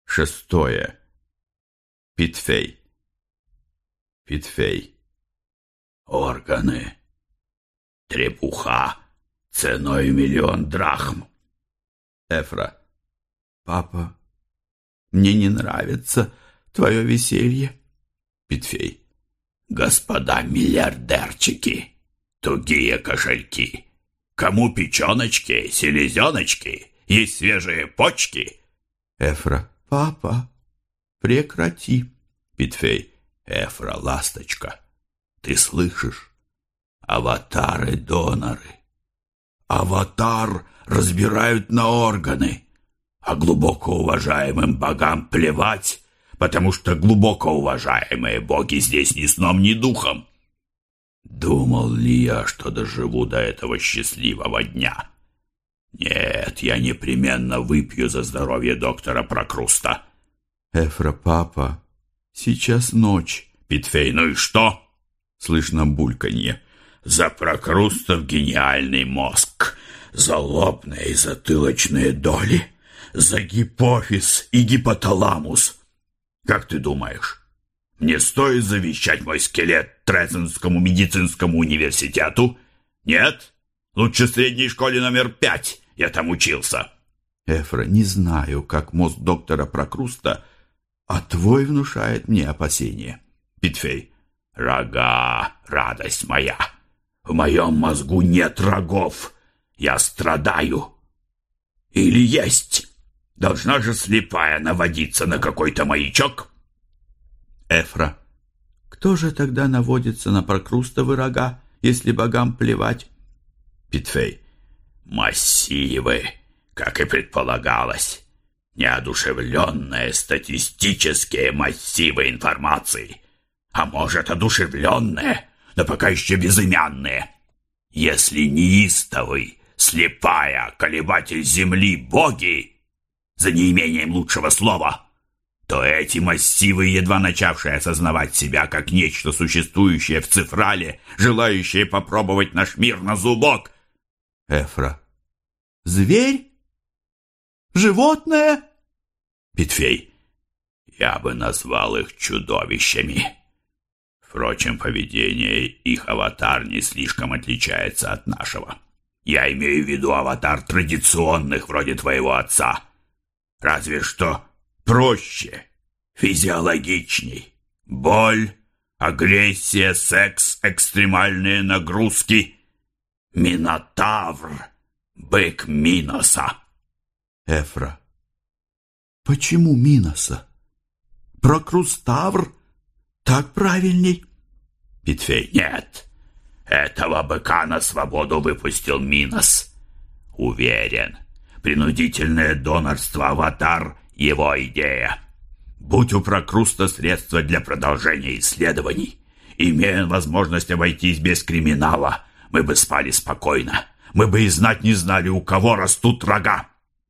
6. Питфей. Питфей. Органы. Трепуха. Ценой 1 000 000 драхм. Эфра. Папа, мне не нравится твое веселье. Питфей. Господа миллиардерчики, тугие кошельки. Кому печеночки, селезеночки, есть свежие почки? Эфра. Папа, прекрати. Питфей. Эфра, ласточка, ты слышишь? Аватары-доноры. Аватар разбирают на органы, а глубоко уважаемым богам плевать, потому что глубоко уважаемые боги здесь ни сном, ни духом. Думал ли я, что доживу до этого счастливого дня? Нет, я непременно выпью за здоровье доктора Прокруста. Эфра. Папа, сейчас ночь. Питфей. Ну и что? Слышно бульканье. За Прокрустов гениальный мозг, за лобные и затылочные доли, за гипофиз и гипоталамус. Как ты думаешь, мне стоит завещать мой скелет Трезенскому медицинскому университету? Нет? Лучше в средней школе номер 5. Я там учился. Эфра. Не знаю, как мозг доктора Прокруста, а твой внушает мне опасения. Питфей. Рога, радость моя. В моем мозгу нет рогов. Я страдаю. Или есть? Должна же слепая наводиться на какой-то маячок? Эфра. Кто же тогда наводится на Прокрустовы рога, если богам плевать? Питфей. Массивы, как и предполагалось. Неодушевленные статистические массивы информации. А может, одушевленные, но пока еще безымянные. Если неистовый, слепая, колебатель земли боги, за неимением лучшего слова, то эти массивы, едва начавшие осознавать себя как нечто существующее в цифрале, желающее попробовать наш мир на зубок. Эфра. Зверь? Животное? Питфей. Я бы назвал их чудовищами. Впрочем, поведение их аватар не слишком отличается от нашего. Я имею в виду аватар традиционных, вроде твоего отца. Разве что проще, физиологичней. Боль, агрессия, секс, экстремальные нагрузки. Минотавр, бык Миноса. Эфра. Почему Миноса? Прокруставр? Так правильней? Питфей. Нет, этого быка на свободу выпустил Минос. Уверен, принудительное донорство аватар — его идея. Будь у Прокруста средства для продолжения исследований, имея возможность обойтись без криминала, мы бы спали спокойно. Мы бы и знать не знали, у кого растут рога.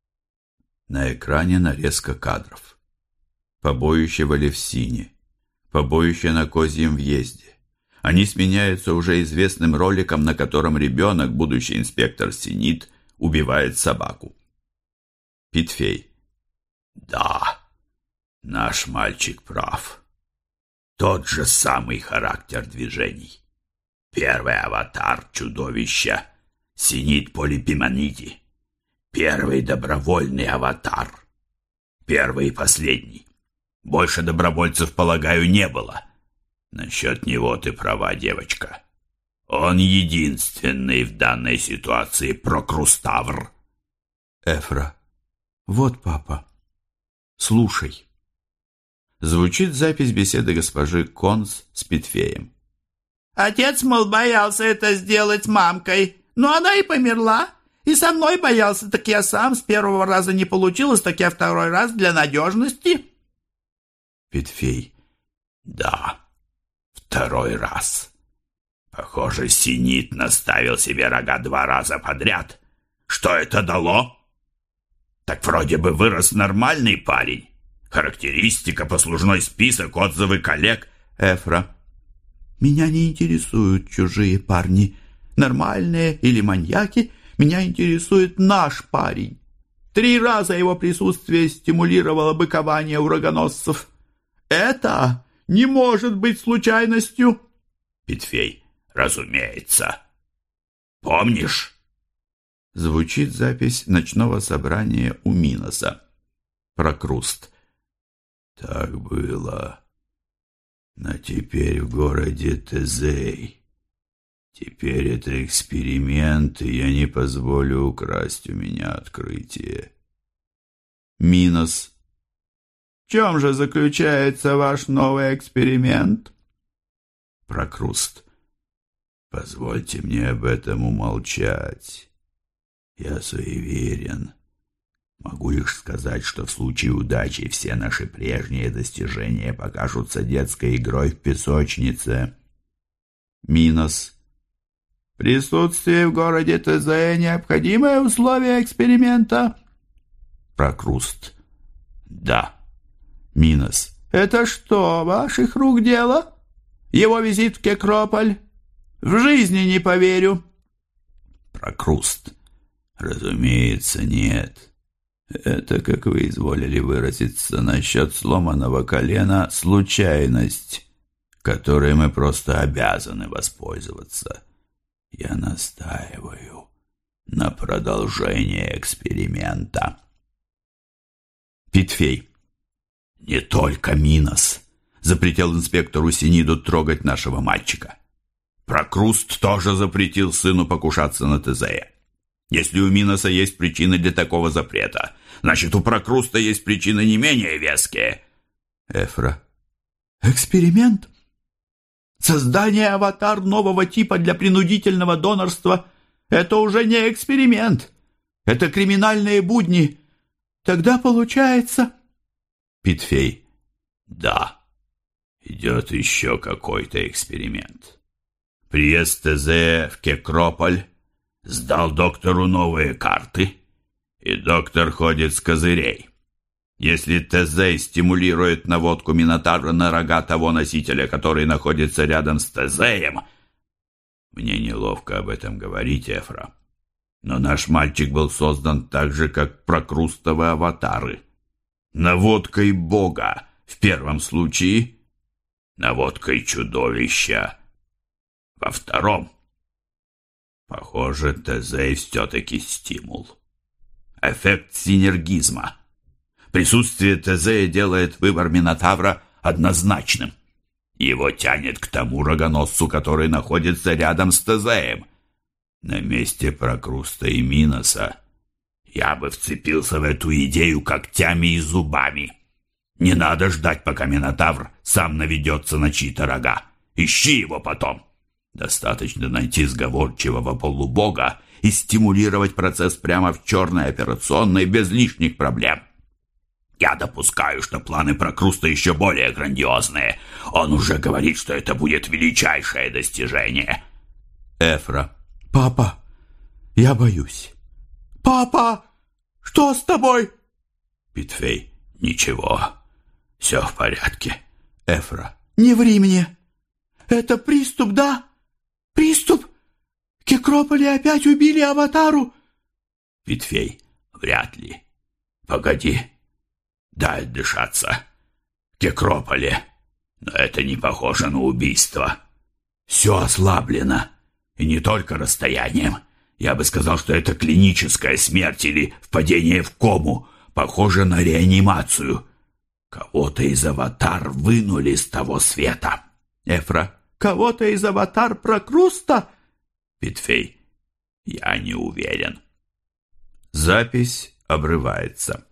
На экране нарезка кадров. Побоище в Алевсине. Побоище на Козьем въезде. Они сменяются уже известным роликом, на котором ребенок, будущий инспектор Синит, убивает собаку. Питфей. Да, наш мальчик прав. Тот же самый характер движений. Первый аватар чудовища — Синит Полипиманиди. Первый добровольный аватар. Первый и последний. Больше добровольцев, полагаю, не было. Насчет него ты права, девочка. Он единственный в данной ситуации Прокруставр. Эфра. Вот, папа. Слушай. Звучит запись беседы госпожи Конс с Питфеем. Отец, мол, боялся это сделать с мамкой, но она и померла. И со мной боялся, так я сам с первого раза не получилось, так я второй раз для надежности. Питфей. Да, второй раз. Похоже, Синит наставил себе рога 2 раза подряд. Что это дало? Так вроде бы вырос нормальный парень. Характеристика, послужной список, отзывы коллег. Эфра. Меня не интересуют чужие парни, нормальные или маньяки. Меня интересует наш парень. 3 раза его присутствие стимулировало быкование у рогоносцев. Это не может быть случайностью. Петфей: разумеется. Помнишь? Звучит запись ночного собрания у Миноса. Прокруст. Так было. Но теперь в городе Тезей. Теперь это эксперимент, и я не позволю украсть у меня открытие. Минос. В чем же заключается ваш новый эксперимент? Прокруст. Позвольте мне об этом умолчать. Я суеверен. Могу лишь сказать, что в случае удачи все наши прежние достижения покажутся детской игрой в песочнице. Минос. Присутствие в городе ТЗ – необходимое условие эксперимента? Прокруст. Да. Минос. Это что, ваших рук дело? Его визит в Кекрополь? В жизни не поверю. Прокруст. Разумеется, нет. Это, как вы изволили выразиться насчет сломанного колена, случайность, которой мы просто обязаны воспользоваться. Я настаиваю на продолжении эксперимента. Петфей. Не только Минос запретил инспектору Синиду трогать нашего мальчика. Прокруст тоже запретил сыну покушаться на Тезея. Если у Миноса есть причины для такого запрета, значит, у Прокруста есть причины не менее веские. Эфра. Эксперимент? Создание аватар нового типа для принудительного донорства – это уже не эксперимент. Это криминальные будни. Тогда получается... Петфей. Да, идет еще какой-то эксперимент. Приезд Тезея в Кекрополь сдал доктору новые карты, и доктор ходит с козырей. Если Тезей стимулирует наводку Минотавра на рога того носителя, который находится рядом с Тезеем... Мне неловко об этом говорить, Эфра. Но наш мальчик был создан так же, как прокрустовы аватары. Наводкой Бога в первом случае, наводкой чудовища во втором. Похоже, Тезей все-таки стимул. Эффект синергизма. Присутствие Тезея делает выбор Минотавра однозначным. Его тянет к тому рогоносцу, который находится рядом с Тезеем. На месте Прокруста и Миноса я бы вцепился в эту идею когтями и зубами. Не надо ждать, пока Минотавр сам наведется на чьи-то рога. Ищи его потом. Достаточно найти сговорчивого полубога и стимулировать процесс прямо в черной операционной без лишних проблем. Я допускаю, что планы Прокруста еще более грандиозные. Он уже говорит, что это будет величайшее достижение. Эфра. Папа, я боюсь. Папа, что с тобой? Петфей. Ничего, все в порядке. Эфра. Не ври мне. Это приступ, да? Приступ? В Кекрополе опять убили аватару? Петфей. Вряд ли. Погоди. Дай отдышаться. В Кекрополе. Но это не похоже на убийство. Все ослаблено. И не только расстоянием. Я бы сказал, что это клиническая смерть или впадение в кому. Похоже на реанимацию. Кого-то из аватар вынули с того света. Эфра. Кого-то из аватар Прокруста? Петфей. Я не уверен. Запись обрывается.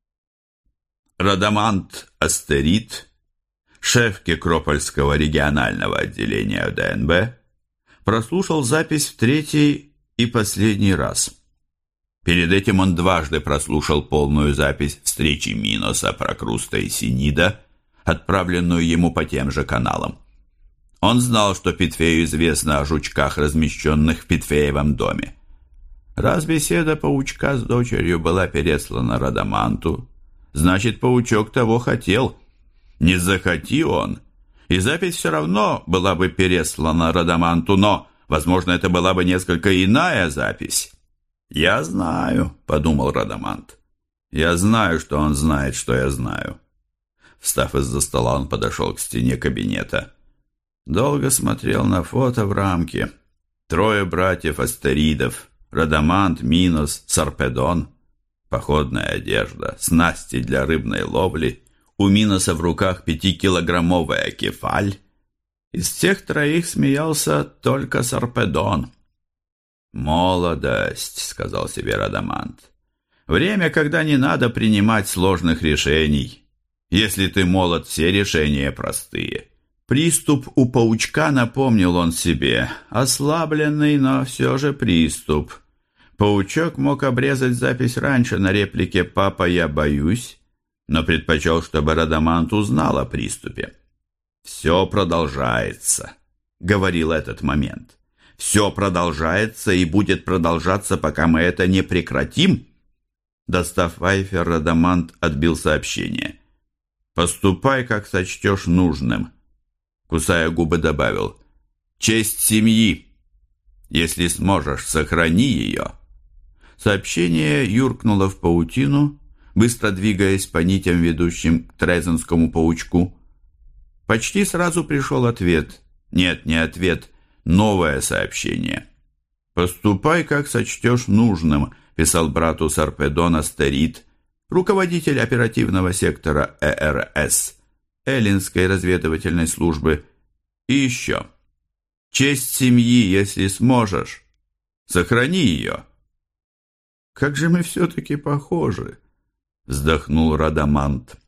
Радамант Астерит, шеф Кекропольского регионального отделения ДНБ, прослушал запись в 3-й и последний раз. Перед этим он дважды прослушал полную запись встречи Миноса, Прокруста и Синида, отправленную ему по тем же каналам. Он знал, что Петфею известно о жучках, размещенных в Петфеевом доме. Раз беседа паучка с дочерью была переслана Радаманту, значит, паучок того хотел. Не захоти он, и запись все равно была бы переслана Радаманту, но, возможно, это была бы несколько иная запись. «Я знаю», — подумал Радамант, Я знаю, что он знает, что я знаю. Встав из-за стола, он подошел к стене кабинета. Долго смотрел на фото в рамке. 3 братьев-астеридов: Радамант, Минос, Сарпедон. Походная одежда, снасти для рыбной ловли. У Миноса в руках 5-килограммовая кефаль. Из тех 3 смеялся только Сарпедон. «Молодость», — сказал себе Радамант. «Время, когда не надо принимать сложных решений. Если ты молод, все решения простые». Приступ у паучка, напомнил он себе, ослабленный, но все же приступ. Паучок мог обрезать запись раньше на реплике «Папа, я боюсь», но предпочел, чтобы Радамант узнал о приступе. «Все продолжается», — говорил этот момент. «Все продолжается и будет продолжаться, пока мы это не прекратим». Достав вайфер, Радамант отбил сообщение. «Поступай, как сочтешь нужным». Кусая губы, добавил: «Честь семьи. Если сможешь, сохрани ее». Сообщение юркнуло в паутину, быстро двигаясь по нитям, ведущим к Трезенскому паучку. Почти сразу пришел ответ. Нет, не ответ, новое сообщение. «Поступай, как сочтешь нужным», писал брату Сарпедон Астерид, руководитель оперативного сектора ЭРС, Эллинской разведывательной службы. И еще: «Честь семьи, если сможешь. Сохрани ее». «Как же мы все-таки похожи», — вздохнул Радамант.